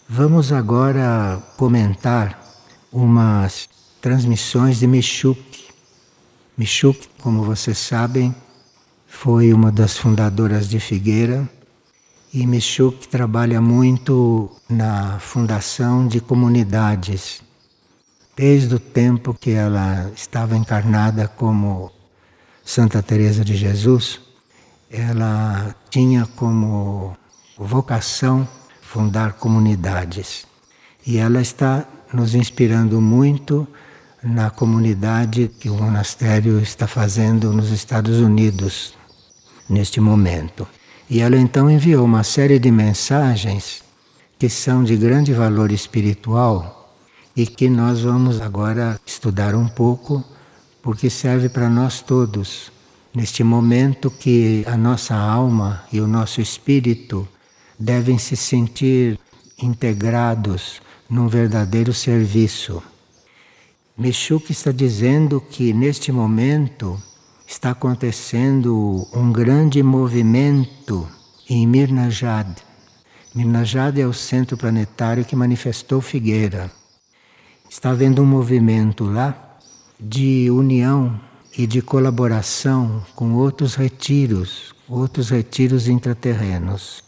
Vamos agora comentar umas transmissões de Michouk. Michouk, como vocês sabem, foi uma das fundadoras de Figueira e Michouk trabalha muito na fundação de comunidades. Desde o tempo que ela estava encarnada como Santa Teresa de Jesus, ela tinha como vocação fundar comunidades. E ela está nos inspirando muito na comunidade que o monastério está fazendo nos Estados Unidos, neste momento. E ela então enviou uma série de mensagens que são de grande valor espiritual e que nós vamos agora estudar um pouco, porque serve para nós todos, neste momento que a nossa alma e o nosso espírito devem se sentir integrados num verdadeiro serviço. Michouk está dizendo que neste momento está acontecendo um grande movimento em Mirna Jade. Mirna Jade é o centro planetário que manifestou Figueira. Está havendo um movimento lá de união e de colaboração com outros retiros intraterrenos.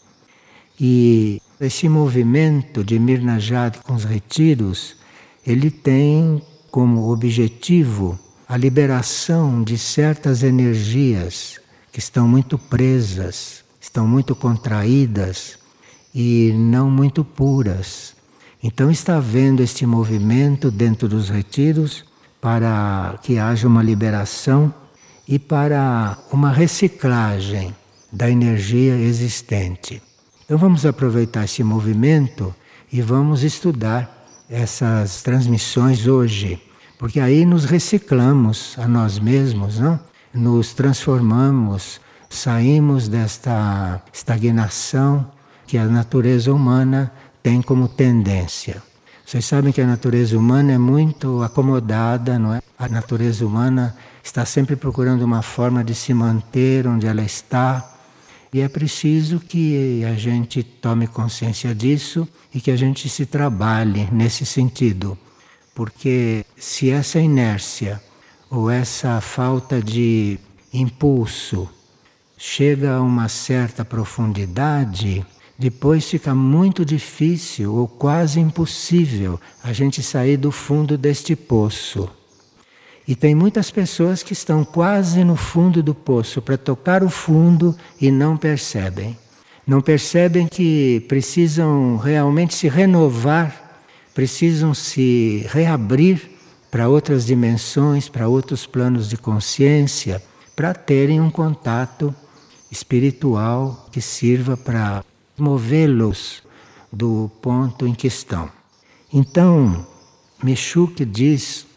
E esse movimento de Mirna Jade com os retiros, ele tem como objetivo a liberação de certas energias que estão muito presas, estão muito contraídas e não muito puras. Então está havendo este movimento dentro dos retiros para que haja uma liberação e para uma reciclagem da energia existente. Então vamos aproveitar esse movimento e vamos estudar essas transmissões hoje, porque aí nos reciclamos a nós mesmos, não? Nos transformamos, saímos desta estagnação que a natureza humana tem como tendência. Vocês sabem que a natureza humana é muito acomodada, não é? A natureza humana está sempre procurando uma forma de se manter onde ela está. E é preciso que a gente tome consciência disso e que a gente se trabalhe nesse sentido. Porque se essa inércia ou essa falta de impulso chega a uma certa profundidade, depois fica muito difícil ou quase impossível a gente sair do fundo deste poço. E tem muitas pessoas que estão quase no fundo do poço para tocar o fundo e não percebem. Não percebem que precisam realmente se renovar, precisam se reabrir para outras dimensões, para outros planos de consciência, para terem um contato espiritual que sirva para movê-los do ponto em que estão. Então, Michouk diz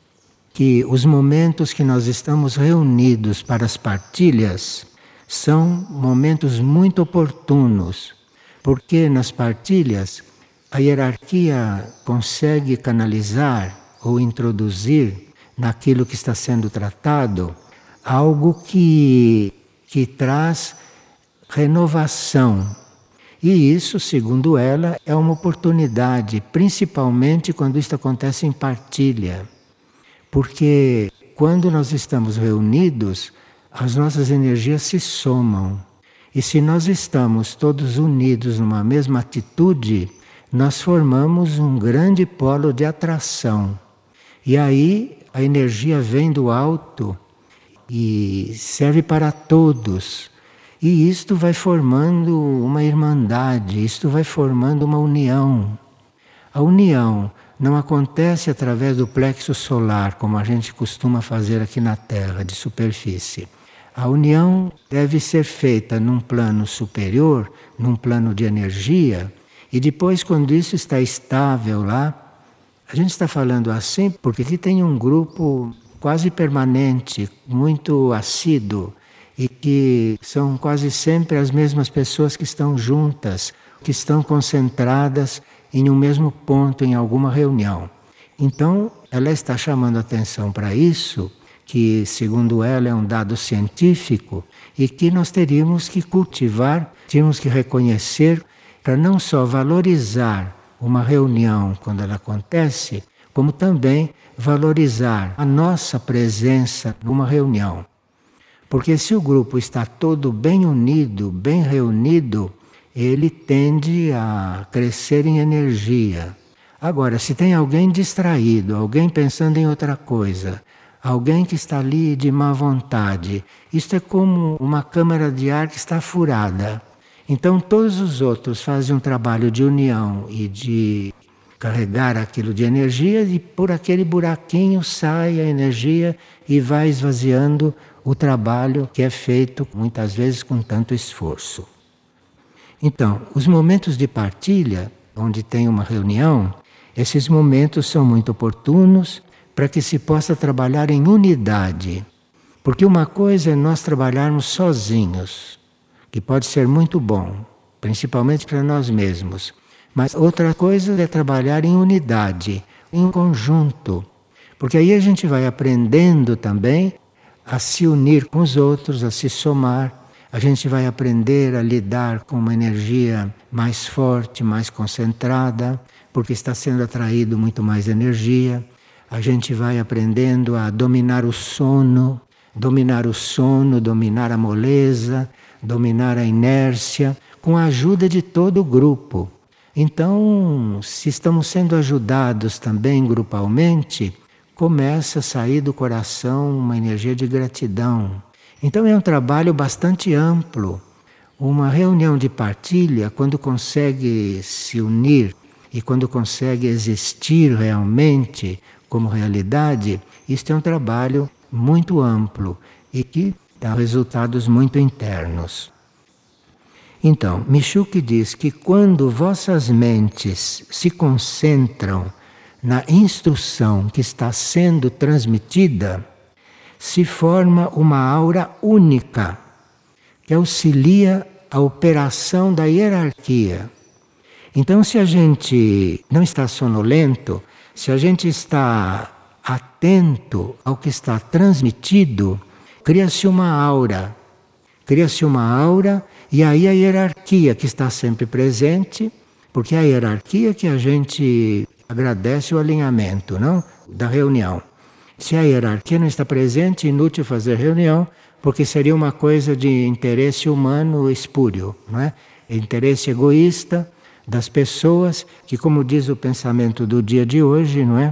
que os momentos que nós estamos reunidos para as partilhas são momentos muito oportunos, porque nas partilhas a hierarquia consegue canalizar ou introduzir naquilo que está sendo tratado algo que traz renovação. E isso, segundo ela, é uma oportunidade, principalmente quando isto acontece em partilha. Porque quando nós estamos reunidos, as nossas energias se somam. E se nós estamos todos unidos numa mesma atitude, nós formamos um grande polo de atração. E aí a energia vem do alto e serve para todos. E isto vai formando uma irmandade, isto vai formando uma união. A união não acontece através do plexo solar, como a gente costuma fazer aqui na Terra, de superfície. A união deve ser feita num plano superior, num plano de energia, e depois, quando isso está estável lá, a gente está falando assim porque aqui tem um grupo quase permanente, muito assíduo, e que são quase sempre as mesmas pessoas que estão juntas, que estão concentradas em um mesmo ponto, em alguma reunião. Então, ela está chamando atenção para isso, que, segundo ela, é um dado científico, e que nós teríamos que cultivar, tínhamos que reconhecer, para não só valorizar uma reunião quando ela acontece, como também valorizar a nossa presença numa reunião. Porque se o grupo está todo bem unido, bem reunido, ele tende a crescer em energia. Agora, se tem alguém distraído, alguém pensando em outra coisa, alguém que está ali de má vontade, isto é como uma câmara de ar que está furada. Então todos os outros fazem um trabalho de união e de carregar aquilo de energia, e por aquele buraquinho sai a energia e vai esvaziando o trabalho que é feito muitas vezes com tanto esforço. Então, os momentos de partilha, onde tem uma reunião, esses momentos são muito oportunos para que se possa trabalhar em unidade. Porque uma coisa é nós trabalharmos sozinhos, que pode ser muito bom, principalmente para nós mesmos. Mas outra coisa é trabalhar em unidade, em conjunto. Porque aí a gente vai aprendendo também a se unir com os outros, a se somar. A gente vai aprender a lidar com uma energia mais forte, mais concentrada, porque está sendo atraído muito mais energia. A gente vai aprendendo a dominar o sono, dominar a moleza, dominar a inércia, com a ajuda de todo o grupo. Então, se estamos sendo ajudados também grupalmente, começa a sair do coração uma energia de gratidão. Então é um trabalho bastante amplo. Uma reunião de partilha, quando consegue se unir e quando consegue existir realmente como realidade, isto é um trabalho muito amplo e que dá resultados muito internos. Então, Michuque diz que quando vossas mentes se concentram na instrução que está sendo transmitida, se forma uma aura única que auxilia a operação da hierarquia. Então, se a gente não está sonolento, se a gente está atento ao que está transmitido, cria-se uma aura. Cria-se uma aura e aí a hierarquia que está sempre presente, porque é a hierarquia que a gente agradece o alinhamento, não? Da reunião. Se a hierarquia não está presente, inútil fazer reunião, porque seria uma coisa de interesse humano espúrio, não é? Interesse egoísta das pessoas que, como diz o pensamento do dia de hoje, não é?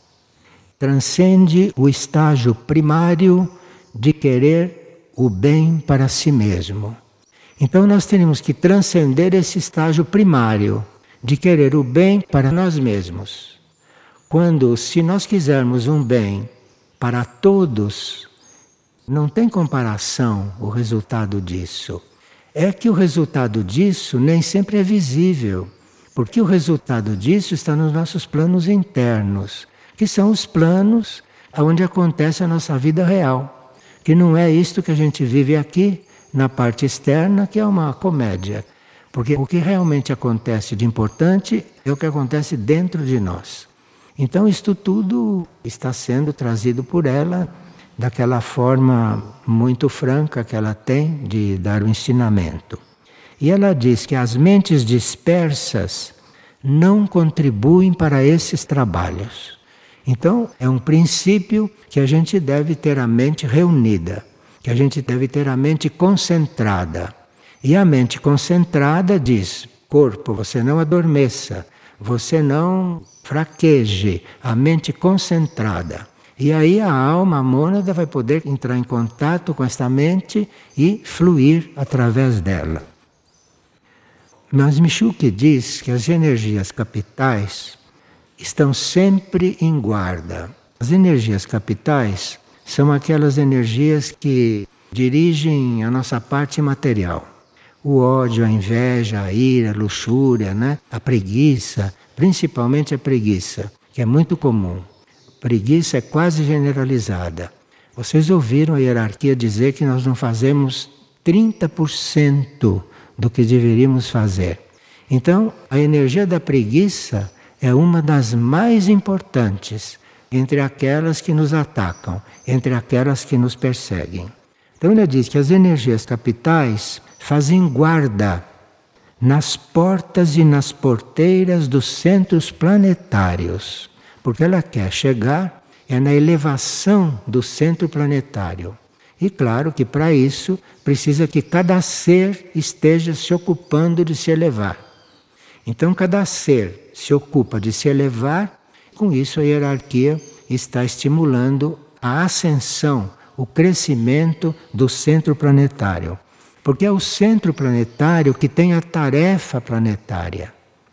Transcende o estágio primário de querer o bem para si mesmo. Então nós temos que transcender esse estágio primário de querer o bem para nós mesmos. Quando, se nós quisermos um bem para todos, não tem comparação o resultado disso. É que o resultado disso nem sempre é visível, porque o resultado disso está nos nossos planos internos, que são os planos onde acontece a nossa vida real. Que não é isto que a gente vive aqui, na parte externa, que é uma comédia. Porque o que realmente acontece de importante é o que acontece dentro de nós. Então isto tudo está sendo trazido por ela daquela forma muito franca que ela tem de dar o ensinamento. E ela diz que as mentes dispersas não contribuem para esses trabalhos. Então, é um princípio que a gente deve ter a mente reunida, que a gente deve ter a mente concentrada. E a mente concentrada diz: corpo, você não adormeça, você não fraqueje, a mente concentrada. E aí a alma, a mônada, vai poder entrar em contato com esta mente e fluir através dela. Mas Michuque diz que as energias capitais estão sempre em guarda. As energias capitais são aquelas energias que dirigem a nossa parte material. O ódio, a inveja, a ira, a luxúria, né? A preguiça, principalmente a preguiça, que é muito comum. Preguiça é quase generalizada. Vocês ouviram a hierarquia dizer que nós não fazemos 30% do que deveríamos fazer. Então, a energia da preguiça é uma das mais importantes entre aquelas que nos atacam, entre aquelas que nos perseguem. Então ele diz que as energias capitais fazem guarda nas portas e nas porteiras dos centros planetários, porque ela quer chegar na elevação do centro planetário. E claro que para isso precisa que cada ser esteja se ocupando de se elevar. Então cada ser se ocupa de se elevar, com isso a hierarquia está estimulando a ascensão, o crescimento do centro planetário. Porque é o centro planetário que tem a tarefa planetária.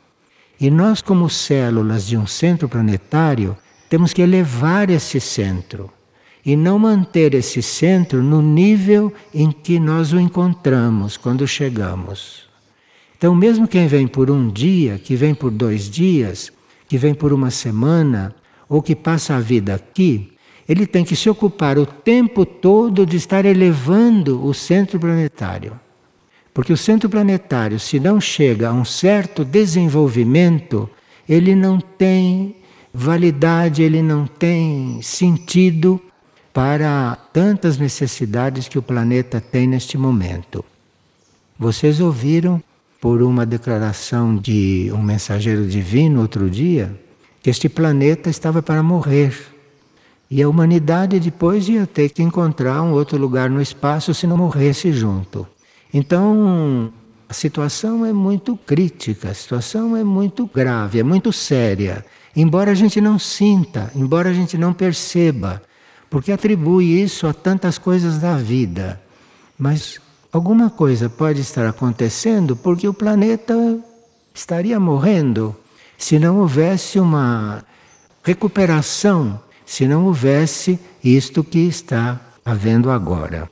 E nós, como células de um centro planetário, temos que elevar esse centro. E não manter esse centro no nível em que nós o encontramos quando chegamos. Então, mesmo quem vem por um dia, que vem por 2 dias, que vem por uma semana, ou que passa a vida aqui, ele tem que se ocupar o tempo todo de estar elevando o centro planetário. Porque o centro planetário, se não chega a um certo desenvolvimento, ele não tem validade, ele não tem sentido para tantas necessidades que o planeta tem neste momento. Vocês ouviram, por uma declaração de um mensageiro divino outro dia, que este planeta estava para morrer. E a humanidade depois ia ter que encontrar um outro lugar no espaço se não morresse junto. Então, a situação é muito crítica, a situação é muito grave, é muito séria. Embora a gente não sinta, embora a gente não perceba, porque atribui isso a tantas coisas da vida. Mas alguma coisa pode estar acontecendo porque o planeta estaria morrendo se não houvesse uma recuperação, se não houvesse isto que está havendo agora.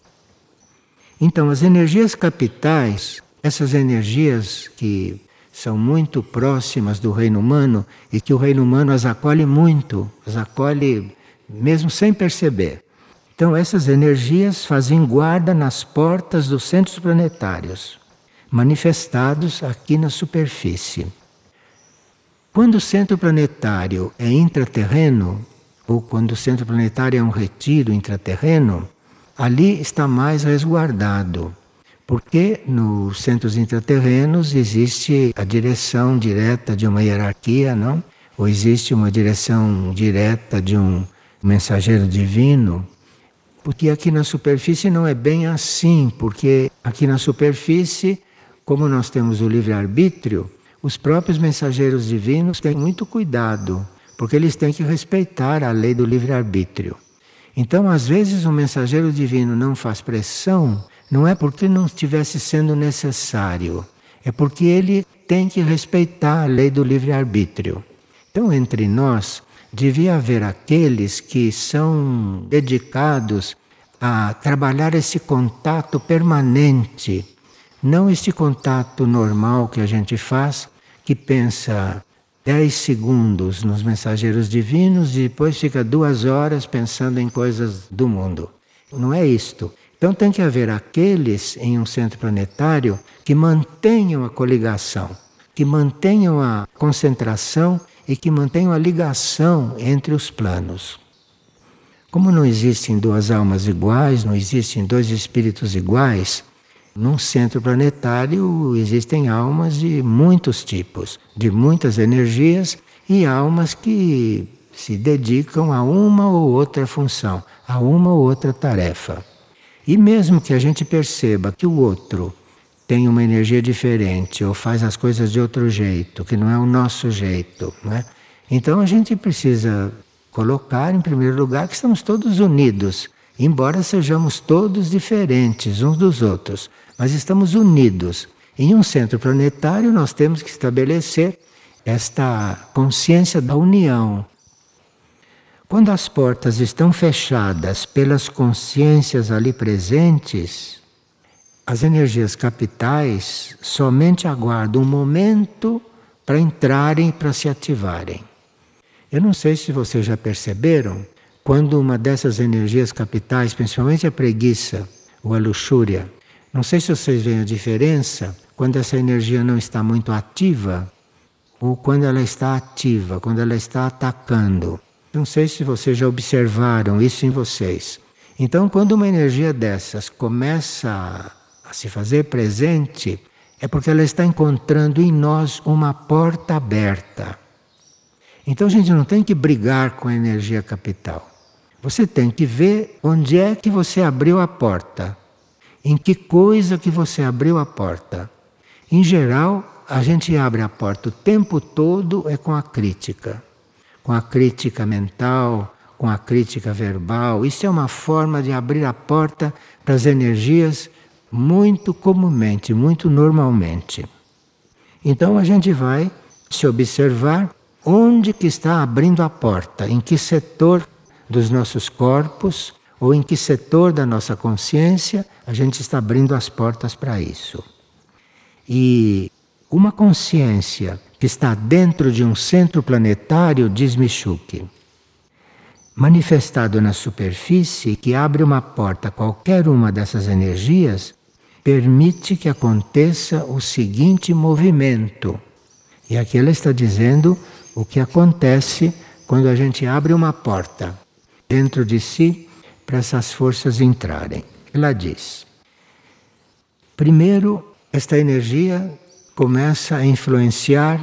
Então, as energias capitais, essas energias que são muito próximas do reino humano e que o reino humano as acolhe muito, as acolhe mesmo sem perceber. Então, essas energias fazem guarda nas portas dos centros planetários, manifestados aqui na superfície. Quando o centro planetário é intraterreno, ou quando o centro planetário é um retiro intraterreno, ali está mais resguardado. Porque nos centros intraterrenos existe a direção direta de uma hierarquia, não? Ou existe uma direção direta de um mensageiro divino. Porque aqui na superfície não é bem assim, porque aqui na superfície, como nós temos o livre-arbítrio, os próprios mensageiros divinos têm muito cuidado, porque eles têm que respeitar a lei do livre-arbítrio. Então, às vezes, o mensageiro divino não faz pressão, não é porque não estivesse sendo necessário, é porque ele tem que respeitar a lei do livre-arbítrio. Então, entre nós, devia haver aqueles que são dedicados a trabalhar esse contato permanente, não este contato normal que a gente faz, que pensa 10 segundos nos mensageiros divinos e depois fica 2 horas pensando em coisas do mundo. Não é isto. Então tem que haver aqueles em um centro planetário que mantenham a coligação, que mantenham a concentração e que mantenham a ligação entre os planos. Como não existem 2 almas iguais, não existem 2 espíritos iguais, num centro planetário existem almas de muitos tipos, de muitas energias e almas que se dedicam a uma ou outra função, a uma ou outra tarefa. E mesmo que a gente perceba que o outro tem uma energia diferente ou faz as coisas de outro jeito, que não é o nosso jeito, não é? Então a gente precisa colocar em primeiro lugar que estamos todos unidos, embora sejamos todos diferentes uns dos outros, mas estamos unidos. Em um centro planetário nós temos que estabelecer esta consciência da união. Quando as portas estão fechadas pelas consciências ali presentes, as energias capitais somente aguardam um momento para entrarem e para se ativarem. Eu não sei se vocês já perceberam, quando uma dessas energias capitais, principalmente a preguiça ou a luxúria, não sei se vocês veem a diferença quando essa energia não está muito ativa ou quando ela está ativa, quando ela está atacando. Não sei se vocês já observaram isso em vocês. Então, quando uma energia dessas começa a se fazer presente, é porque ela está encontrando em nós uma porta aberta. Então a gente não tem que brigar com a energia capital. Você tem que ver onde é que você abriu a porta. Em que coisa que você abriu a porta. Em geral, a gente abre a porta o tempo todo é com a crítica. Com a crítica mental, com a crítica verbal. Isso é uma forma de abrir a porta para as energias muito comumente, muito normalmente. Então a gente vai se observar onde que está abrindo a porta, em que setor dos nossos corpos ou em que setor da nossa consciência a gente está abrindo as portas para isso. E uma consciência que está dentro de um centro planetário, diz Michûk, manifestado na superfície, que abre uma porta a qualquer uma dessas energias, permite que aconteça o seguinte movimento. E aqui ela está dizendo o que acontece quando a gente abre uma porta dentro de si para essas forças entrarem. Ela diz: primeiro, esta energia começa a influenciar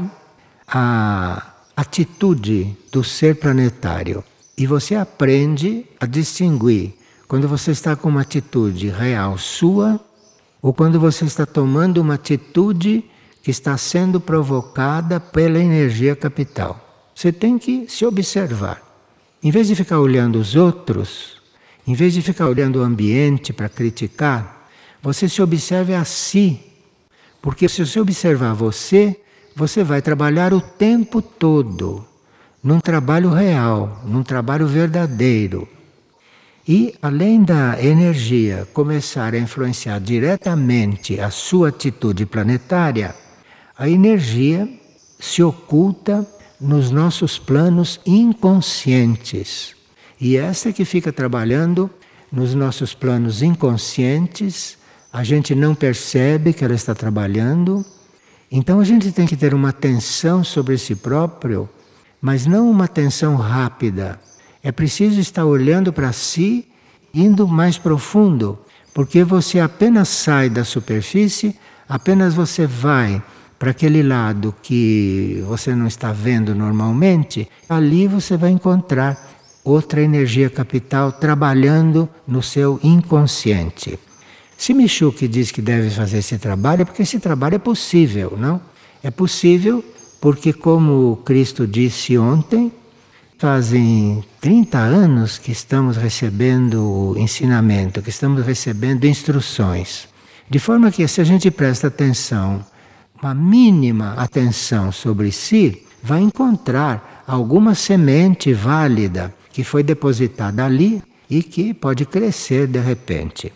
a atitude do ser planetário. E você aprende a distinguir quando você está com uma atitude real sua ou quando você está tomando uma atitude que está sendo provocada pela energia capital. Você tem que se observar. Em vez de ficar olhando os outros, em vez de ficar olhando o ambiente para criticar, você se observe a si. Porque se você observar você, você vai trabalhar o tempo todo num trabalho real, num trabalho verdadeiro. E além da energia começar a influenciar diretamente a sua atitude planetária, a energia se oculta nos nossos planos inconscientes. E essa que fica trabalhando nos nossos planos inconscientes, a gente não percebe que ela está trabalhando. Então a gente tem que ter uma atenção sobre si próprio, mas não uma atenção rápida. É preciso estar olhando para si, indo mais profundo, porque você apenas sai da superfície, apenas você vai para aquele lado que você não está vendo normalmente, ali você vai encontrar outra energia capital trabalhando no seu inconsciente. Se Michûk diz que deve fazer esse trabalho, é porque esse trabalho é possível, não? É possível porque, como Cristo disse ontem, fazem 30 anos que estamos recebendo ensinamento, que estamos recebendo instruções. De forma que, se a gente presta atenção, uma mínima atenção sobre si, vai encontrar alguma semente válida que foi depositada ali e que pode crescer de repente.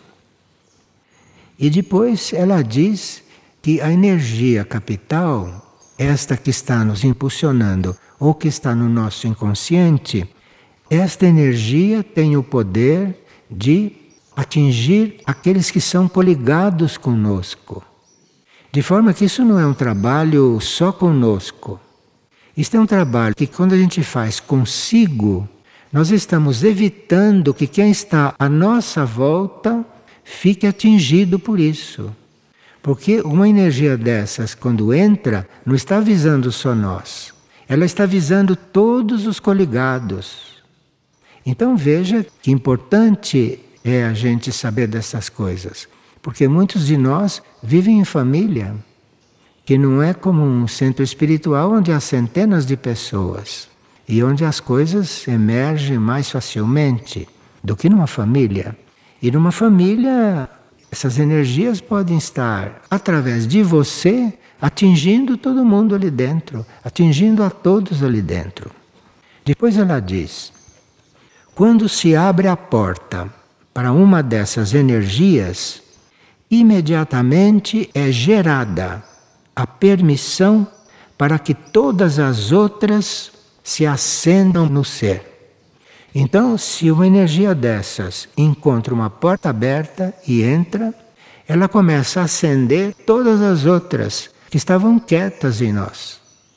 E depois ela diz que a energia capital, esta que está nos impulsionando ou que está no nosso inconsciente, esta energia tem o poder de atingir aqueles que são coligados conosco. De forma que isso não é um trabalho só conosco. Isto é um trabalho que quando a gente faz consigo, nós estamos evitando que quem está à nossa volta fique atingido por isso. Porque uma energia dessas, quando entra, não está visando só nós. Ela está visando todos os coligados. Então veja que importante é a gente saber dessas coisas. Porque muitos de nós vivem em família, que não é como um centro espiritual onde há centenas de pessoas e onde as coisas emergem mais facilmente do que numa família. E numa família, essas energias podem estar, através de você, atingindo todo mundo ali dentro, atingindo a todos ali dentro. Depois ela diz, quando se abre a porta para uma dessas energias, imediatamente é gerada a permissão para que todas as outras se acendam no ser. Então, se uma energia dessas encontra uma porta aberta e entra, ela começa a acender todas as outras que estavam quietas em nós.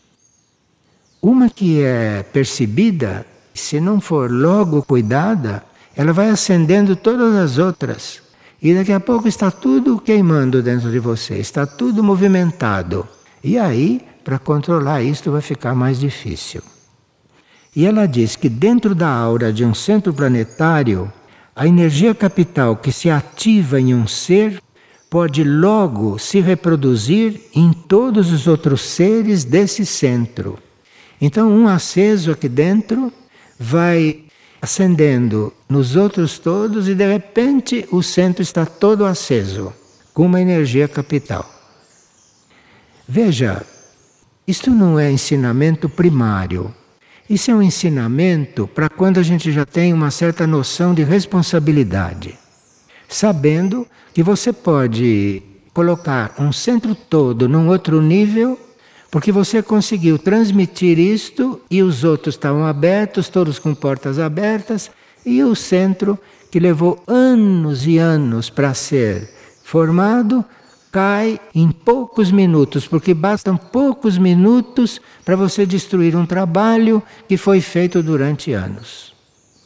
Uma que é percebida, se não for logo cuidada, ela vai acendendo todas as outras. E daqui a pouco está tudo queimando dentro de você, está tudo movimentado. E aí, para controlar isso, vai ficar mais difícil. E ela diz que dentro da aura de um centro planetário, a energia capital que se ativa em um ser pode logo se reproduzir em todos os outros seres desse centro. Então, um aceso aqui dentro vai acendendo nos outros todos e de repente o centro está todo aceso, com uma energia capital. Veja, isto não é ensinamento primário. Isso é um ensinamento para quando a gente já tem uma certa noção de responsabilidade. Sabendo que você pode colocar um centro todo num outro nível, porque você conseguiu transmitir isto e os outros estavam abertos, todos com portas abertas, e o centro, que levou anos e anos para ser formado, cai em poucos minutos, porque bastam poucos minutos para você destruir um trabalho que foi feito durante anos.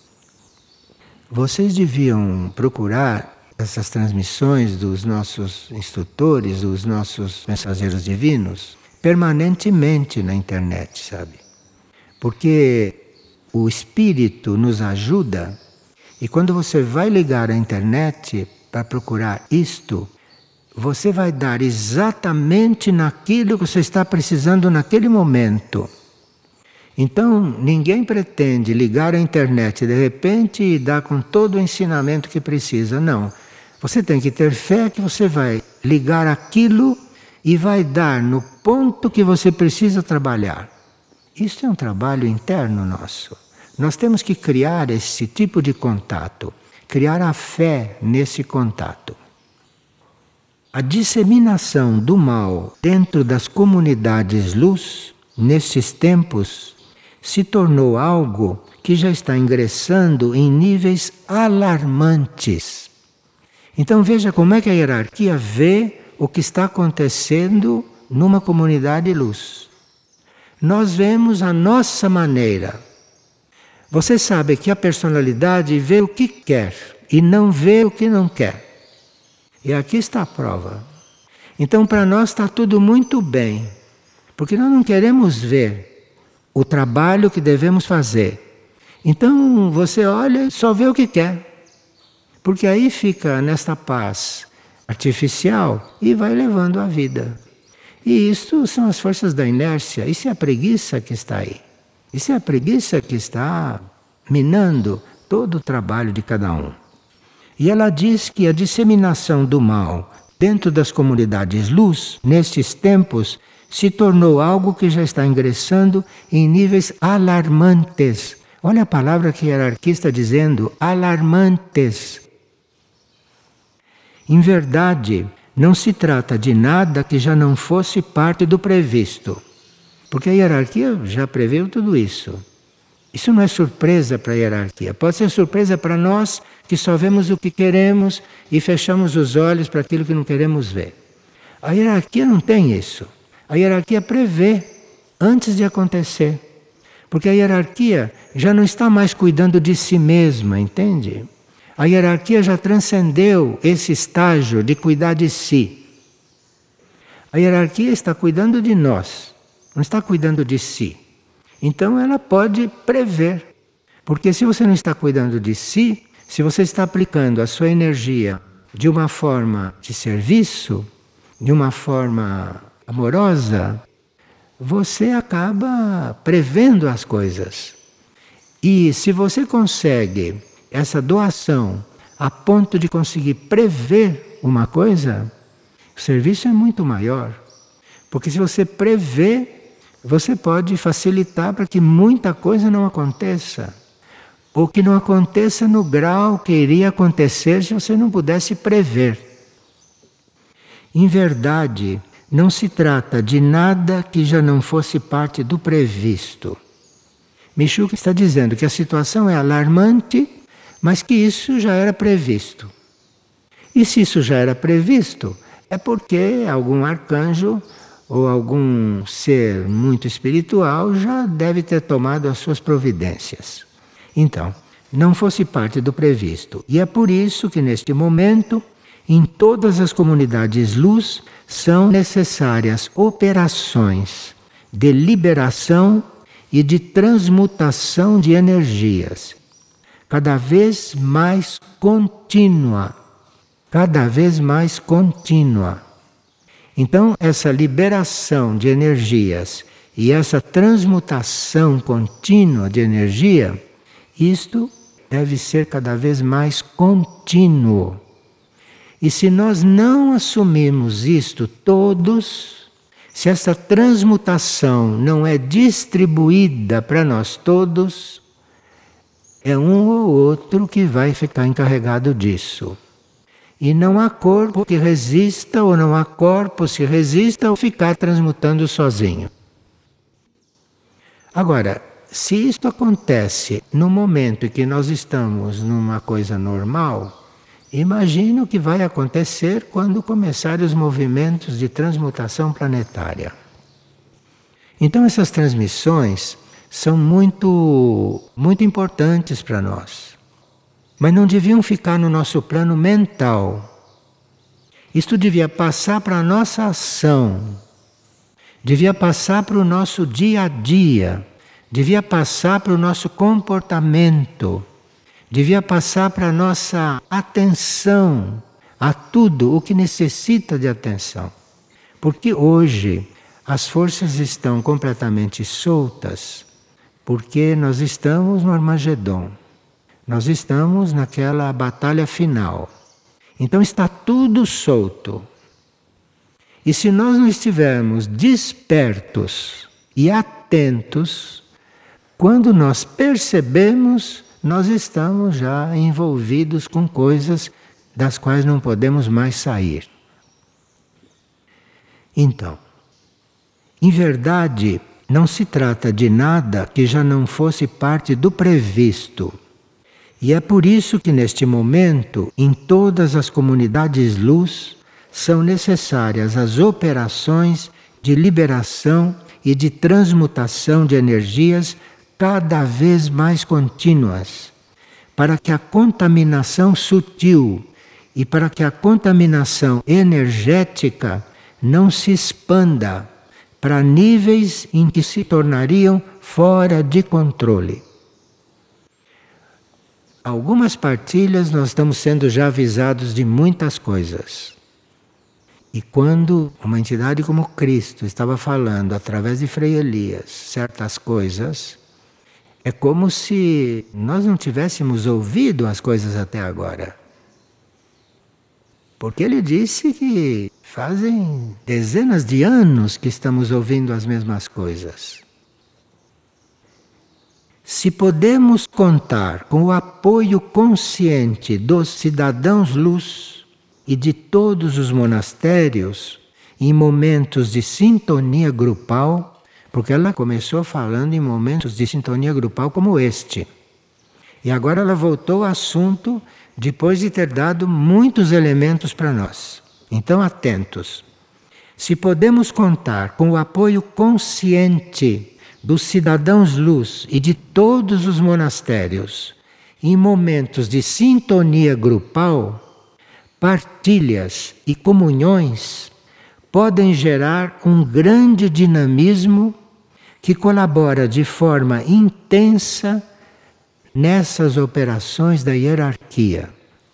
Vocês deviam procurar essas transmissões dos nossos instrutores, dos nossos mensageiros divinos, permanentemente na internet, sabe? Porque o Espírito nos ajuda e quando você vai ligar a internet para procurar isto, você vai dar exatamente naquilo que você está precisando naquele momento. Então, ninguém pretende ligar a internet de repente e dar com todo o ensinamento que precisa. Não. Você tem que ter fé que você vai ligar aquilo e vai dar no ponto que você precisa trabalhar. Isso é um trabalho interno nosso. Nós temos que criar esse tipo de contato, criar a fé nesse contato. A disseminação do mal dentro das comunidades luz, nesses tempos, se tornou algo que já está ingressando em níveis alarmantes. Então veja como é que a hierarquia vê o que está acontecendo numa comunidade luz. Nós vemos a nossa maneira. Você sabe que a personalidade vê o que quer e não vê o que não quer. E aqui está a prova. Então para nós está tudo muito bem, porque nós não queremos ver o trabalho que devemos fazer. Então você olha e só vê o que quer. Porque aí fica nesta paz artificial e vai levando a vida. E isto são as forças da inércia, isso é a preguiça que está aí. Isso é a preguiça que está minando todo o trabalho de cada um. E ela diz que a disseminação do mal dentro das comunidades luz, nestes tempos, se tornou algo que já está ingressando em níveis alarmantes. Olha a palavra que a hierarquia está dizendo, alarmantes. Em verdade, não se trata de nada que já não fosse parte do previsto. Porque a hierarquia já preveu tudo isso. Isso não é surpresa para a hierarquia. Pode ser surpresa para nós que só vemos o que queremos e fechamos os olhos para aquilo que não queremos ver. A hierarquia não tem isso. A hierarquia prevê antes de acontecer. Porque a hierarquia já não está mais cuidando de si mesma, entende? A hierarquia já transcendeu esse estágio de cuidar de si. A hierarquia está cuidando de nós, não está cuidando de si. Então ela pode prever. Porque se você não está cuidando de si, se você está aplicando a sua energia de uma forma de serviço, de uma forma amorosa, você acaba prevendo as coisas. E se você consegue essa doação a ponto de conseguir prever uma coisa, o serviço é muito maior. Porque se você prevê, você pode facilitar para que muita coisa não aconteça. Ou que não aconteça no grau que iria acontecer se você não pudesse prever. Em verdade, não se trata de nada que já não fosse parte do previsto. Michuca está dizendo que a situação é alarmante, mas que isso já era previsto. E se isso já era previsto, é porque algum arcanjo ou algum ser muito espiritual já deve ter tomado as suas providências. Então, não fosse parte do previsto. E é por isso que neste momento Em todas as comunidades luz são necessárias operações de liberação e de transmutação de energias, cada vez mais contínua, cada vez mais contínua. Então, essa liberação de energias e essa transmutação contínua de energia, isto deve ser cada vez mais contínuo. E se nós não assumirmos isto todos, se essa transmutação não é distribuída para nós todos, é um ou outro que vai ficar encarregado disso. E não há corpo que resista, ou não há corpo que resista, ou ficar transmutando sozinho. Agora, se isto acontece no momento em que nós estamos numa coisa normal, imagine o que vai acontecer quando começarem os movimentos de transmutação planetária. Então essas transmissões são muito importantes para nós. Mas não deviam ficar no nosso plano mental. Isto devia passar para a nossa ação. Devia passar para o nosso dia a dia. Devia passar para o nosso comportamento. Devia passar para a nossa atenção a tudo o que necessita de atenção. Porque hoje as forças estão completamente soltas, porque nós estamos no Armagedon. Nós estamos naquela batalha final. Então está tudo solto. E se nós não estivermos despertos e atentos, quando nós percebemos, nós estamos já envolvidos com coisas das quais não podemos mais sair. Então, em verdade, não se trata de nada que já não fosse parte do previsto. E é por isso que neste momento, em todas as comunidades luz, são necessárias as operações de liberação e de transmutação de energias cada vez mais contínuas, para que a contaminação sutil e para que a contaminação energética não se expanda para níveis em que se tornariam fora de controle. Algumas partilhas nós estamos sendo já avisados de muitas coisas. E quando uma entidade como Cristo estava falando através de Frei Elias certas coisas, é como se nós não tivéssemos ouvido as coisas até agora. Porque ele disse que fazem dezenas de anos que estamos ouvindo as mesmas coisas. Se podemos contar com o apoio consciente dos cidadãos luz e de todos os monastérios em momentos de sintonia grupal, porque ela começou falando em momentos de sintonia grupal como este. E agora ela voltou ao assunto depois de ter dado muitos elementos para nós. Então, atentos. Se podemos contar com o apoio consciente dos cidadãos luz e de todos os monastérios em momentos de sintonia grupal, partilhas e comunhões podem gerar um grande dinamismo que colabora de forma intensa nessas operações da hierarquia.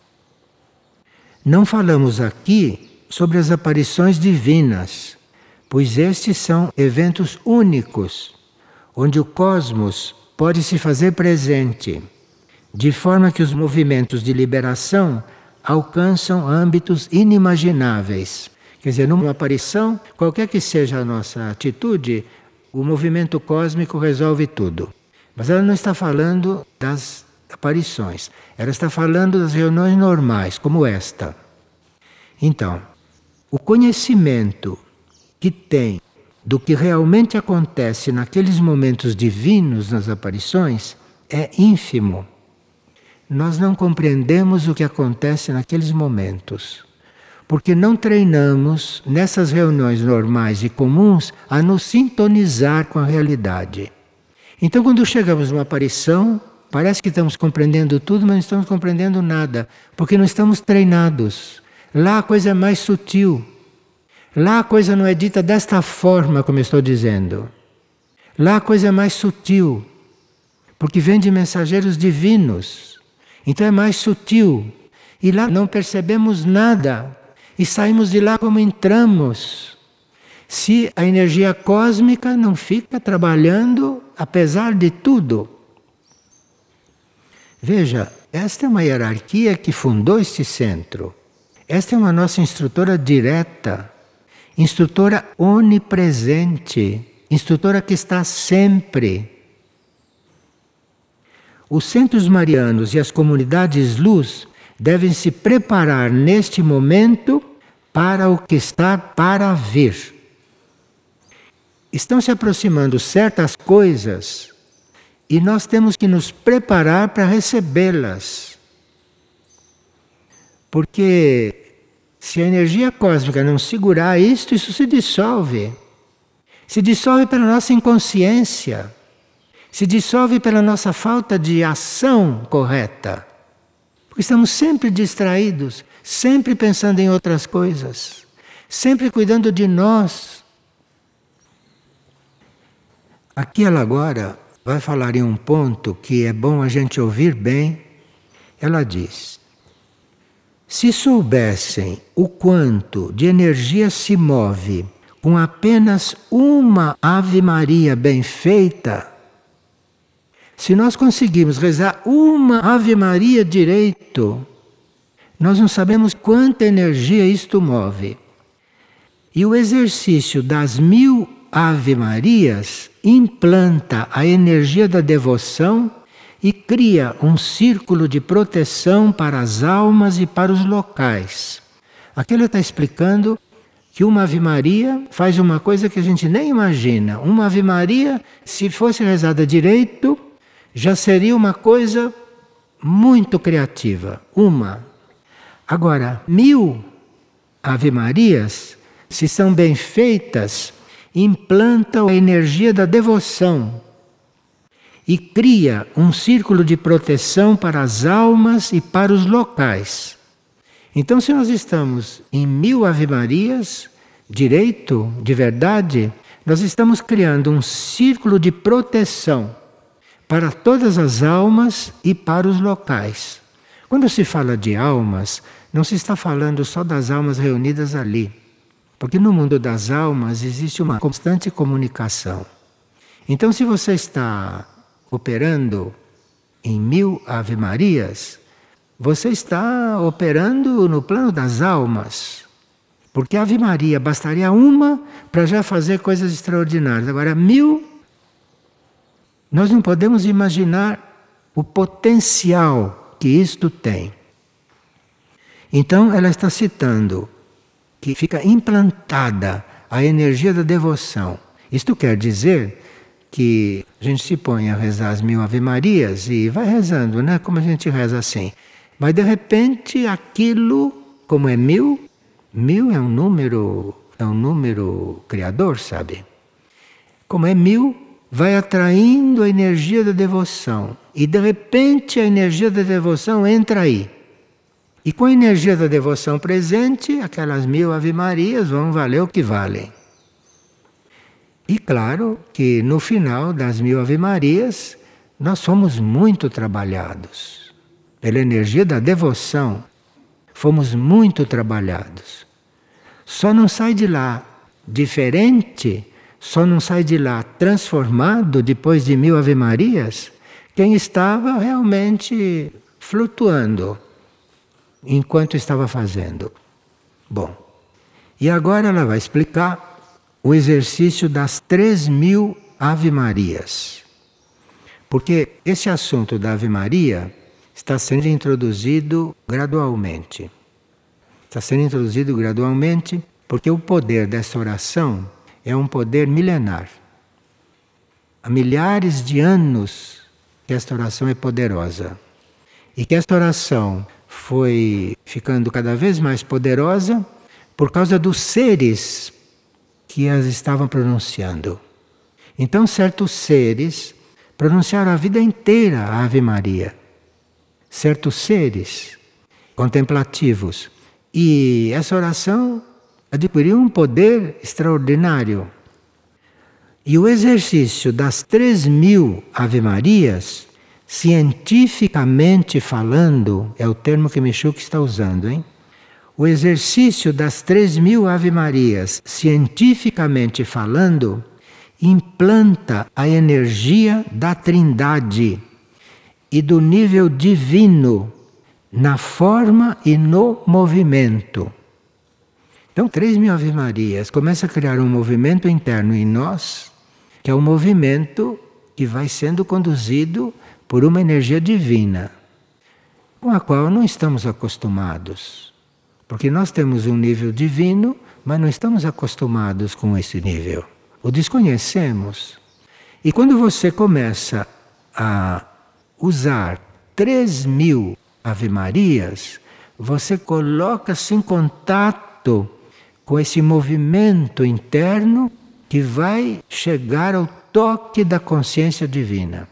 Não falamos aqui sobre as aparições divinas, pois estes são eventos únicos, onde o cosmos pode se fazer presente, de forma que os movimentos de liberação alcançam âmbitos inimagináveis. Quer dizer, numa aparição, qualquer que seja a nossa atitude, o movimento cósmico resolve tudo. Mas ela não está falando das aparições, ela está falando das reuniões normais, como esta. Então, o conhecimento que tem do que realmente acontece naqueles momentos divinos nas aparições é ínfimo. Nós não compreendemos o que acontece naqueles momentos, porque não treinamos nessas reuniões normais e comuns a nos sintonizar com a realidade. Então, quando chegamos numa aparição, parece que estamos compreendendo tudo, mas não estamos compreendendo nada, porque não estamos treinados. Lá a coisa é mais sutil. Lá a coisa não é dita desta forma como eu estou dizendo. Lá a coisa é mais sutil, porque vem de mensageiros divinos. Então é mais sutil. E lá não percebemos nada. E saímos de lá como entramos. Se a energia cósmica não fica trabalhando, apesar de tudo. Veja, esta é uma hierarquia que fundou este centro. Esta é uma nossa instrutora direta, instrutora onipresente, instrutora que está sempre. Os centros marianos e as comunidades luz devem se preparar neste momento para o que está para vir. Estão se aproximando certas coisas e nós temos que nos preparar para recebê-las. Porque se a energia cósmica não segurar isto, isso se dissolve. Se dissolve pela nossa inconsciência. Se dissolve pela nossa falta de ação correta. Porque estamos sempre distraídos, sempre pensando em outras coisas, sempre cuidando de nós. Aqui ela agora vai falar em um ponto que é bom a gente ouvir bem. Ela diz: se soubessem o quanto de energia se move com apenas uma Ave Maria bem feita, se nós conseguirmos rezar uma Ave Maria direito, nós não sabemos quanta energia isto move. E o exercício das 1000 Ave Marias implanta a energia da devoção e cria um círculo de proteção para as almas e para os locais. Aqui ela está explicando que uma Ave Maria faz uma coisa que a gente nem imagina. Uma Ave Maria, se fosse rezada direito, já seria uma coisa muito criativa. Uma. Agora, 1000 Ave Marias, se são bem feitas, implantam a energia da devoção e cria um círculo de proteção para as almas e para os locais. Então, se nós estamos em 1000 Ave Marias, direito, de verdade, nós estamos criando um círculo de proteção para todas as almas e para os locais. Quando se fala de almas, não se está falando só das almas reunidas ali, porque no mundo das almas existe uma constante comunicação. Então, se você está operando em 1000 Ave Marias, você está operando no plano das almas. Porque a Ave Maria bastaria uma para já fazer coisas extraordinárias. Agora, 1000, nós não podemos imaginar o potencial que isto tem. Então, ela está citando que fica implantada a energia da devoção. Isto quer dizer que a gente se põe a rezar as 1000 Ave Marias e vai rezando, né? Como a gente reza assim. Mas de repente aquilo, como é 1000, 1000 é um número criador, sabe? Como é 1000, vai atraindo a energia da devoção. E de repente a energia da devoção entra aí. E com a energia da devoção presente, aquelas 1000 Ave Marias vão valer o que valem. E claro que no final das 1000 Ave Marias, nós fomos muito trabalhados. Pela energia da devoção, fomos muito trabalhados. Só não sai de lá diferente, só não sai de lá transformado depois de 1000 Ave Marias, quem estava realmente flutuando enquanto estava fazendo. Bom, e agora ela vai explicar o exercício das 3000 Ave Marias. Porque esse assunto da Ave Maria está sendo introduzido gradualmente. Está sendo introduzido gradualmente porque o poder dessa oração é um poder milenar. Há milhares de anos que esta oração é poderosa. E que esta oração foi ficando cada vez mais poderosa por causa dos seres que as estavam pronunciando. Então, certos seres pronunciaram a vida inteira a Ave Maria. Certos seres contemplativos E essa oração adquiriu um poder extraordinário. E o exercício das 3.000 Ave-Marias, cientificamente falando, é o termo que Michuk está usando, hein? O exercício das 3.000 Ave-Marias, cientificamente falando, implanta a energia da Trindade e do nível divino na forma e no movimento. Então, 3.000 Ave-Marias começa a criar um movimento interno em nós, que é um movimento que vai sendo conduzido por uma energia divina, com a qual não estamos acostumados. Porque nós temos um nível divino, mas não estamos acostumados com esse nível. O desconhecemos. E quando você começa a usar 3.000 Ave-Marias, você coloca-se em contato com esse movimento interno que vai chegar ao toque da consciência divina.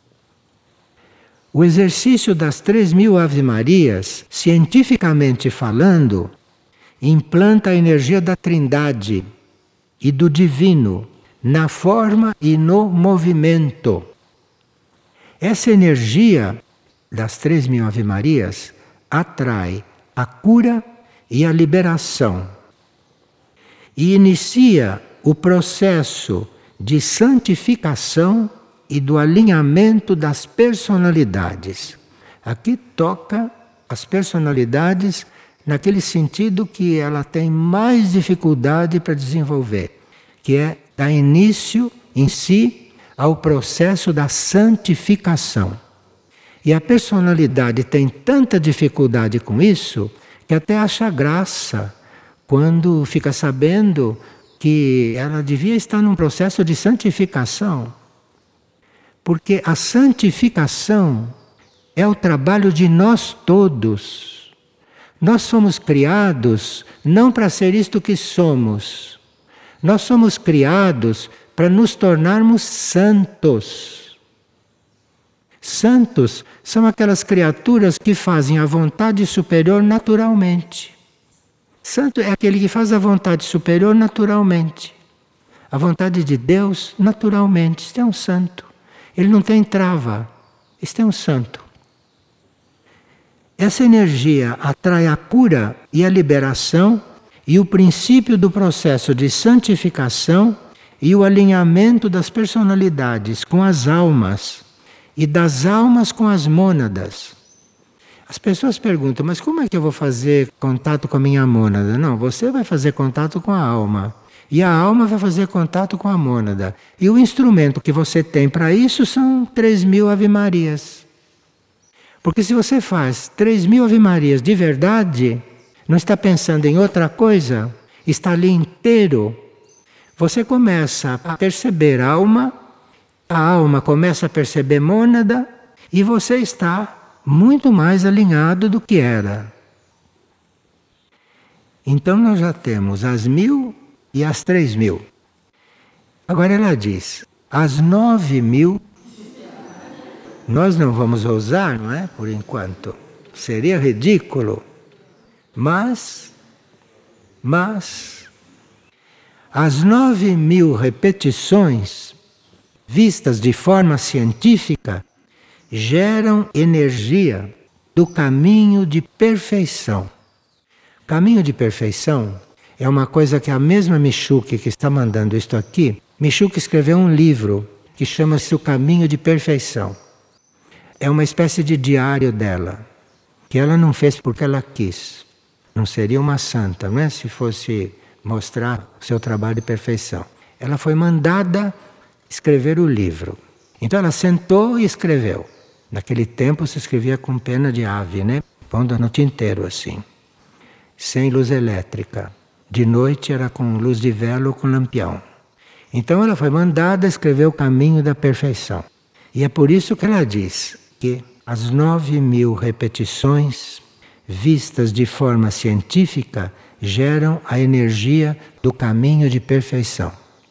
O exercício das 3.000 Ave-Marias, cientificamente falando, implanta a energia da Trindade e do divino na forma e no movimento. Essa energia das 3.000 Ave-Marias atrai a cura e a liberação e inicia o processo de santificação e do alinhamento das personalidades. Aqui toca as personalidades naquele sentido que ela tem mais dificuldade para desenvolver, que é dar início em si ao processo da santificação. E a personalidade tem tanta dificuldade com isso que até acha graça quando fica sabendo que ela devia estar num processo de santificação. Porque a santificação é o trabalho de nós todos. Nós somos criados não para ser isto que somos. Nós somos criados para nos tornarmos santos. Santos são aquelas criaturas que fazem a vontade superior naturalmente. Santo é aquele que faz a vontade superior naturalmente. A vontade de Deus naturalmente. Isto é um santo. Ele não tem trava. Isto é um santo. Essa energia atrai a cura e a liberação e o princípio do processo de santificação e o alinhamento das personalidades com as almas e das almas com as mônadas. As pessoas perguntam, mas como é que eu vou fazer contato com a minha mônada? Não, você vai fazer contato com a alma. E a alma vai fazer contato com a mônada. E o instrumento que você tem para isso são 3.000 Ave-Marias. Porque se você faz 3.000 Ave-Marias de verdade, não está pensando em outra coisa, está ali inteiro, você começa a perceber a alma começa a perceber mônada, e você está muito mais alinhado do que era. Então nós já temos as 1.000 e as 3.000. Agora ela diz, as 9.000, nós não vamos usar, não é? Por enquanto. Seria ridículo. Mas, as 9.000 repetições, vistas de forma científica, geram energia do caminho de perfeição. Caminho de perfeição é uma coisa que a mesma Michuk que está mandando isto aqui, Michuk escreveu um livro que chama-se O Caminho de Perfeição. É uma espécie de diário dela, que ela não fez porque ela quis. Não seria uma santa, não é? Se fosse mostrar o seu trabalho de perfeição. Ela foi mandada escrever o livro. Então ela sentou e escreveu. Naquele tempo se escrevia com pena de ave, né? Pondo no tinteiro assim, sem luz elétrica. De noite era com luz de vela ou com lampião. Então ela foi mandada escrever o caminho da perfeição. E é por isso que ela diz que as 9.000 repetições vistas de forma científica geram a energia do caminho de perfeição.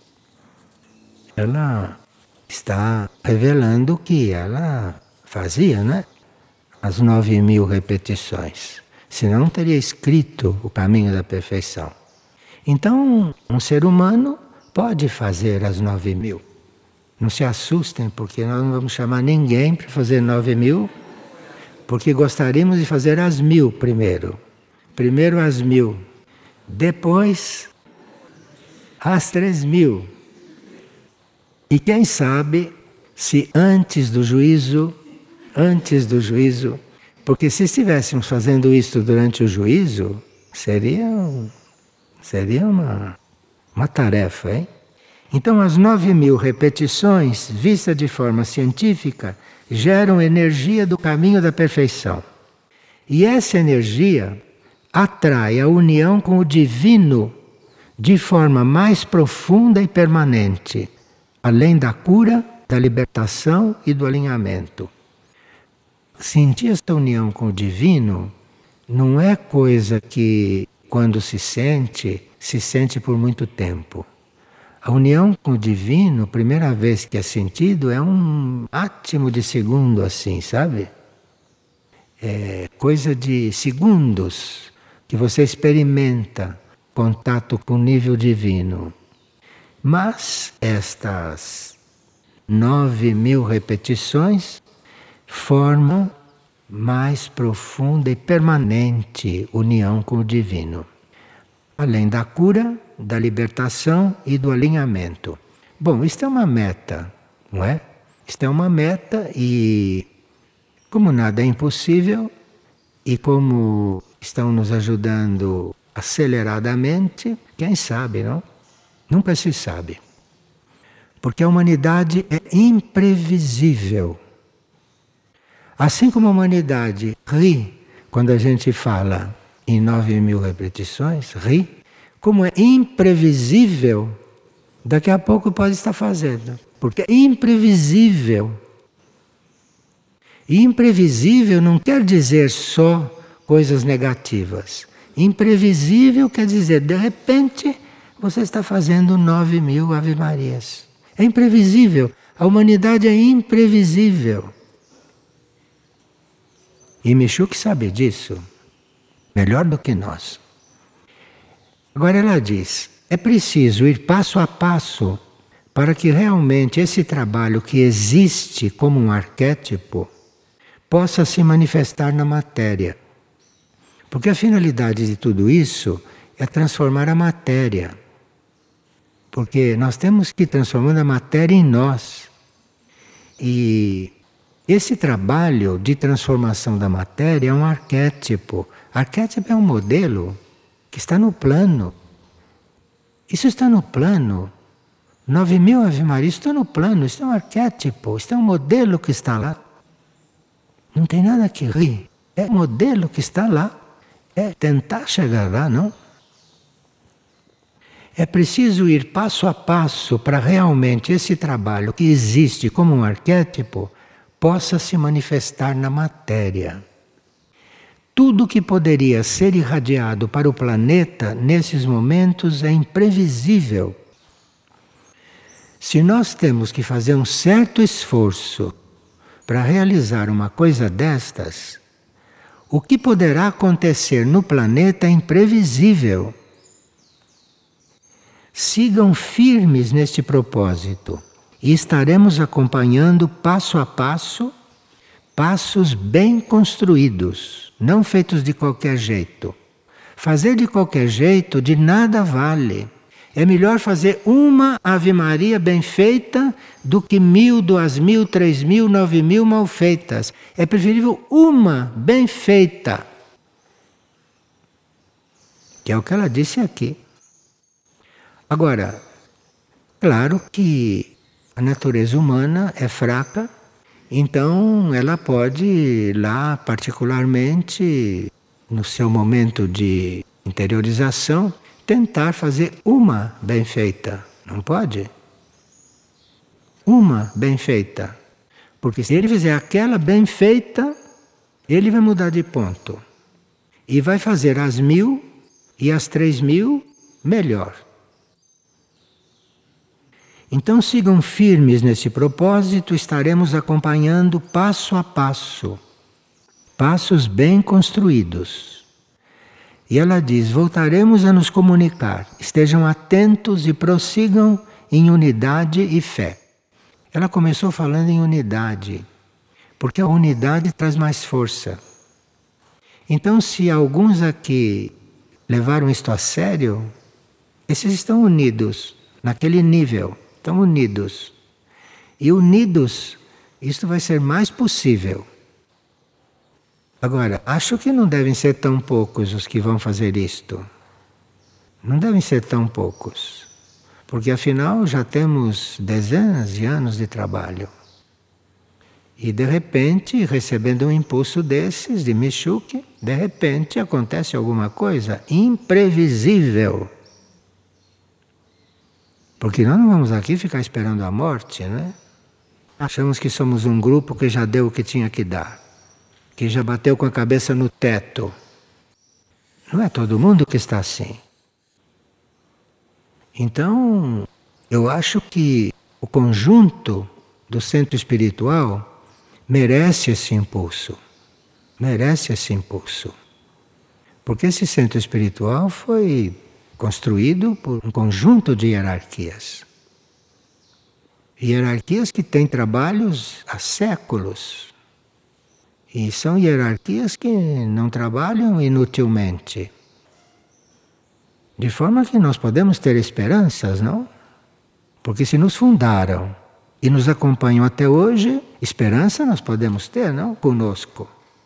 Ela está revelando o que ela fazia, né? As 9.000 repetições. senão não teria escrito o caminho da perfeição. Então, um ser humano pode fazer as 9.000. Não se assustem, porque nós não vamos chamar ninguém para fazer 9.000, porque gostaríamos de fazer as 1.000 primeiro. Primeiro as 1.000, depois as 3.000. E quem sabe se antes do juízo, porque se estivéssemos fazendo isto durante o juízo, seria uma tarefa, hein? Então as 9.000 repetições, vistas de forma científica, geram energia do caminho da perfeição. E essa energia atrai a união com o divino de forma mais profunda e permanente, além da cura, da libertação e do alinhamento. Sentir esta união com o divino não é coisa que, quando se sente por muito tempo. A união com o divino, primeira vez que é sentido, é um átimo de segundo assim, sabe? É coisa de segundos que você experimenta contato com o nível divino. Mas estas 9.000 repetições formam mais profunda e permanente união com o divino, além da cura, da libertação e do alinhamento. Bom, isto é uma meta, não é? Isto é uma meta e, como nada é impossível, e como estão nos ajudando aceleradamente, quem sabe, não? Nunca se sabe. Porque a humanidade é imprevisível. Assim como a humanidade ri quando a gente fala em 9.000 repetições, ri, como é imprevisível, daqui a pouco pode estar fazendo. Porque é imprevisível. E imprevisível não quer dizer só coisas negativas. Imprevisível quer dizer, de repente, você está fazendo 9.000 Ave Marias. É imprevisível. A humanidade é imprevisível. E Michouk sabe disso, melhor do que nós. Agora ela diz, é preciso ir passo a passo para que realmente esse trabalho que existe como um arquétipo possa se manifestar na matéria. Porque a finalidade de tudo isso é transformar a matéria. Porque nós temos que ir transformando a matéria em nós. E esse trabalho de transformação da matéria é um arquétipo. Arquétipo é um modelo que está no plano. Isso está no plano. 9.000 Ave Maria, isso está no plano, isso é um arquétipo, isso é um modelo que está lá. Não tem nada que rir. É um modelo que está lá. É tentar chegar lá, não? É preciso ir passo a passo para realmente esse trabalho que existe como um arquétipo possa se manifestar na matéria. Tudo que poderia ser irradiado para o planeta nesses momentos é imprevisível. Se nós temos que fazer um certo esforço para realizar uma coisa destas, o que poderá acontecer no planeta é imprevisível. Sigam firmes neste propósito e estaremos acompanhando passo a passo, passos bem construídos, não feitos de qualquer jeito. Fazer de qualquer jeito de nada vale. É melhor fazer uma Ave Maria bem feita do que 1.000, 2.000, 3.000, 9.000 mal feitas. É preferível uma bem feita. Que é o que ela disse aqui. Agora, claro que a natureza humana é fraca, então ela pode lá particularmente, no seu momento de interiorização, tentar fazer uma bem feita. Não pode? Uma bem feita. Porque se ele fizer aquela bem feita, ele vai mudar de ponto. E vai fazer as 1.000 e as 3.000 melhor. Então sigam firmes nesse propósito, estaremos acompanhando passo a passo. Passos bem construídos. E ela diz: voltaremos a nos comunicar. Estejam atentos e prossigam em unidade e fé. Ela começou falando em unidade, porque a unidade traz mais força. Então, se alguns aqui levaram isto a sério, esses estão unidos, naquele nível, estão unidos. E unidos, isto vai ser mais possível. Agora, acho que não devem ser tão poucos os que vão fazer isto. Não devem ser tão poucos. Porque afinal já temos dezenas de anos de trabalho. E de repente, recebendo um impulso desses, de Michuque, de repente acontece alguma coisa imprevisível. Porque nós não vamos aqui ficar esperando a morte, né? Achamos que somos um grupo que já deu o que tinha que dar, que já bateu com a cabeça no teto. Não é todo mundo que está assim. Então, eu acho que o conjunto do centro espiritual merece esse impulso. Merece esse impulso. Porque esse centro espiritual foi construído por um conjunto de hierarquias. Hierarquias que têm trabalhos há séculos. E são hierarquias que não trabalham inutilmente. De forma que nós podemos ter esperanças, não? Porque se nos fundaram e nos acompanham até hoje, esperança nós podemos ter, não? Conosco.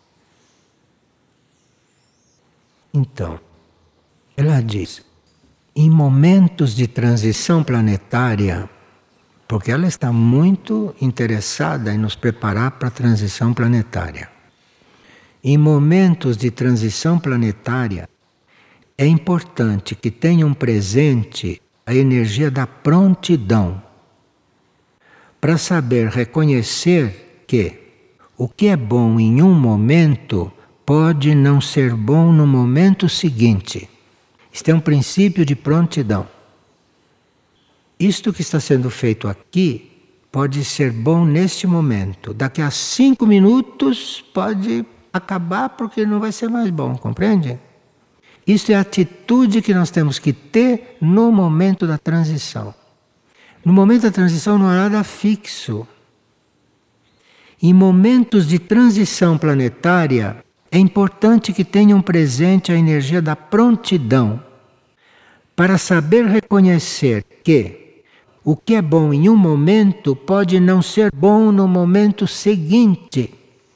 Então, ela diz, em momentos de transição planetária, porque ela está muito interessada em nos preparar para a transição planetária. Em momentos de transição planetária, é importante que tenham presente a energia da prontidão, para saber reconhecer que o que é bom em um momento pode não ser bom no momento seguinte. Isto é um princípio de prontidão. Isto que está sendo feito aqui pode ser bom neste momento. Daqui a 5 minutos pode acabar porque não vai ser mais bom, compreende? Isso é a atitude que nós temos que ter no momento da transição. No momento da transição não há nada fixo. Em momentos de transição planetária, é importante que tenham presente a energia da prontidão, para saber reconhecer que o que é bom em um momento pode não ser bom no momento seguinte.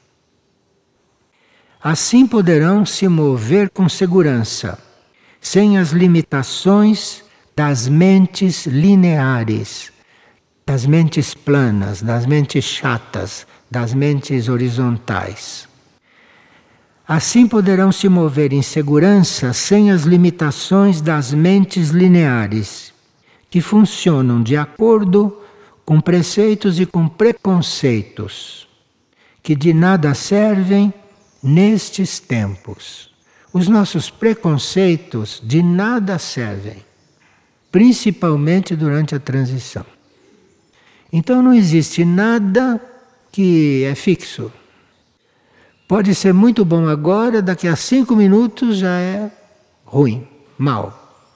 Assim poderão se mover com segurança, sem as limitações das mentes lineares, das mentes planas, das mentes chatas, das mentes horizontais. Assim poderão se mover em segurança sem as limitações das mentes lineares, que funcionam de acordo com preceitos e com preconceitos, que de nada servem nestes tempos. Os nossos preconceitos de nada servem, principalmente durante a transição. Então não existe nada que é fixo. Pode ser muito bom agora, daqui a 5 minutos já é ruim, mal.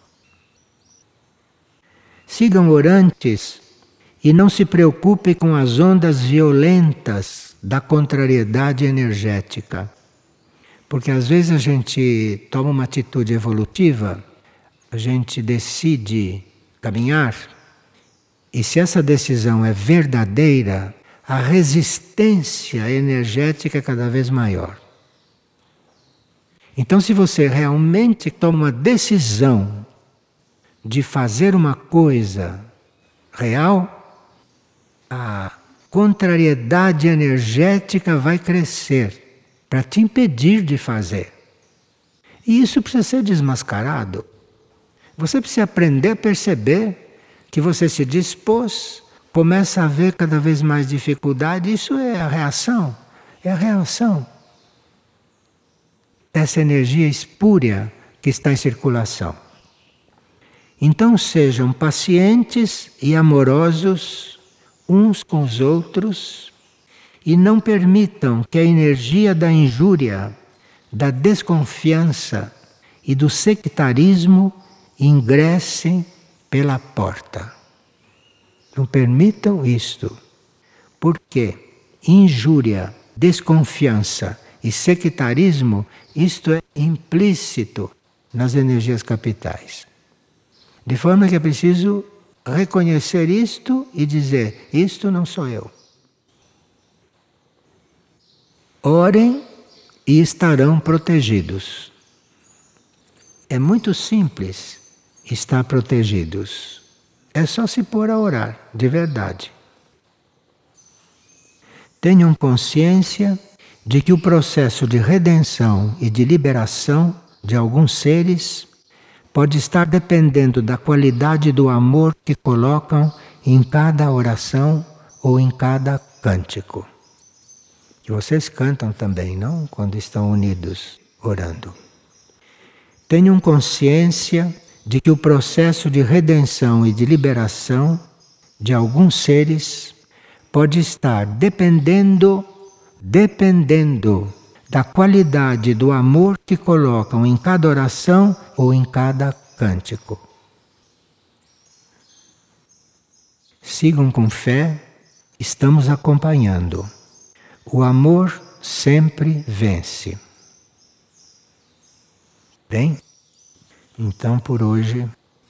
Sigam orantes e não se preocupem com as ondas violentas da contrariedade energética. Porque às vezes a gente toma uma atitude evolutiva, a gente decide caminhar, e se essa decisão é verdadeira, a resistência energética é cada vez maior. Então, se você realmente toma uma decisão de fazer uma coisa real, a contrariedade energética vai crescer para te impedir de fazer. E isso precisa ser desmascarado. Você precisa aprender a perceber que você se dispôs, começa a ver cada vez mais dificuldade. Isso é a reação. É a reação dessa energia espúria que está em circulação. Então sejam pacientes e amorosos uns com os outros e não permitam que a energia da injúria, da desconfiança e do sectarismo ingressem pela porta. Não permitam isto, porque injúria, desconfiança e sectarismo, isto é implícito nas energias capitais. De forma que é preciso reconhecer isto e dizer: isto não sou eu. Orem e estarão protegidos. É muito simples estar protegidos. É só se pôr a orar, de verdade. Tenham consciência de que o processo de redenção e de liberação de alguns seres pode estar dependendo da qualidade do amor que colocam em cada oração ou em cada cântico. Que vocês cantam também, não? Quando estão unidos, orando. Tenham consciência de que o processo de redenção e de liberação de alguns seres pode estar dependendo da qualidade do amor que colocam em cada oração ou em cada cântico. Sigam com fé, estamos acompanhando. O amor sempre vence. Bem? Então, por hoje,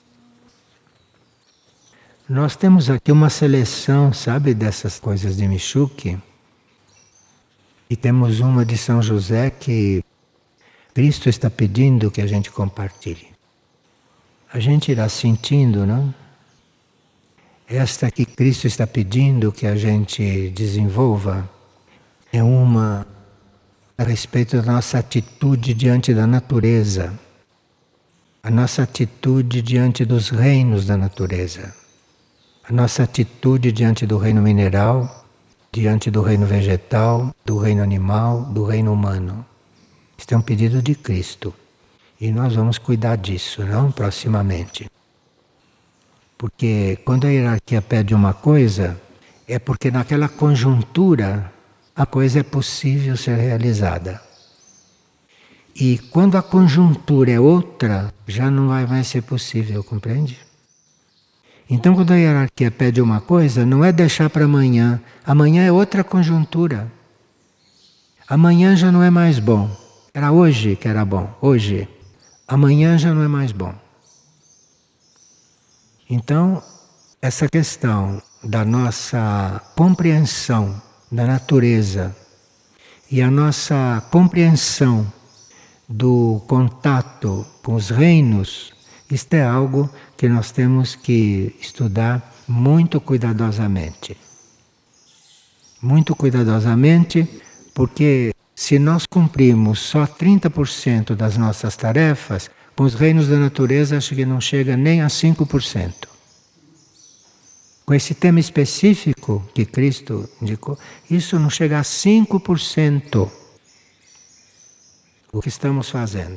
nós temos aqui uma seleção, sabe, dessas coisas de Michuque. E temos uma de São José que Cristo está pedindo que a gente compartilhe. A gente irá sentindo, não? Esta que Cristo está pedindo que a gente desenvolva é uma a respeito da nossa atitude diante da natureza, a nossa atitude diante dos reinos da natureza, a nossa atitude diante do reino mineral, diante do reino vegetal, do reino animal, do reino humano. Este é um pedido de Cristo. E nós vamos cuidar disso, não? Proximamente. Porque quando a hierarquia pede uma coisa, é porque naquela conjuntura a coisa é possível ser realizada. E quando a conjuntura é outra, já não vai mais ser possível, compreende? Então, quando a hierarquia pede uma coisa, não é deixar para amanhã. Amanhã é outra conjuntura. Amanhã já não é mais bom. Era hoje que era bom. Hoje. Amanhã já não é mais bom. Então, essa questão da nossa compreensão da natureza e a nossa compreensão do contato com os reinos, isto é algo que nós temos que estudar muito cuidadosamente. Muito cuidadosamente, porque se nós cumprimos só 30% das nossas tarefas, com os reinos da natureza acho que não chega nem a 5%. Com esse tema específico que Cristo indicou, isso não chega a 5% o que estamos fazendo.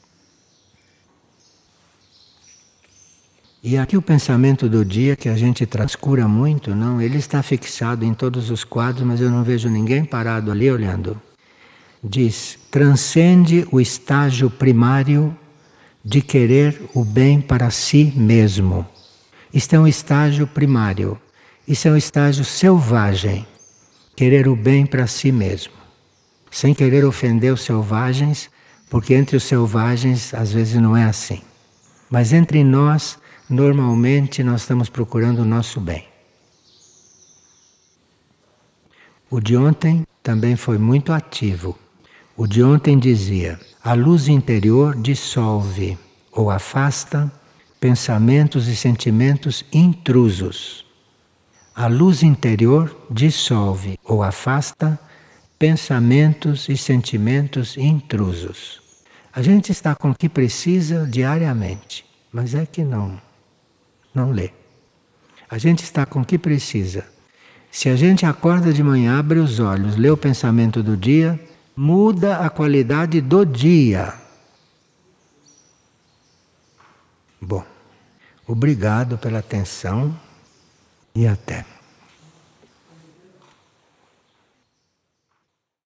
E aqui o pensamento do dia, que a gente transcura muito, não? Ele está fixado em todos os quadros, mas eu não vejo ninguém parado ali olhando. Diz: transcende o estágio primário de querer o bem para si mesmo. Isto é um estágio primário. Isso é um estágio selvagem. Querer o bem para si mesmo. Sem querer ofender os selvagens, porque entre os selvagens às vezes não é assim. Mas entre nós, normalmente nós estamos procurando o nosso bem. O de ontem também foi muito ativo. O de ontem dizia: a luz interior dissolve ou afasta pensamentos e sentimentos intrusos. A luz interior dissolve ou afasta pensamentos e sentimentos intrusos. A gente está com o que precisa diariamente, mas é que não lê. A gente está com o que precisa. Se a gente acorda de manhã, abre os olhos, lê o pensamento do dia, muda a qualidade do dia. Bom, obrigado pela atenção e até.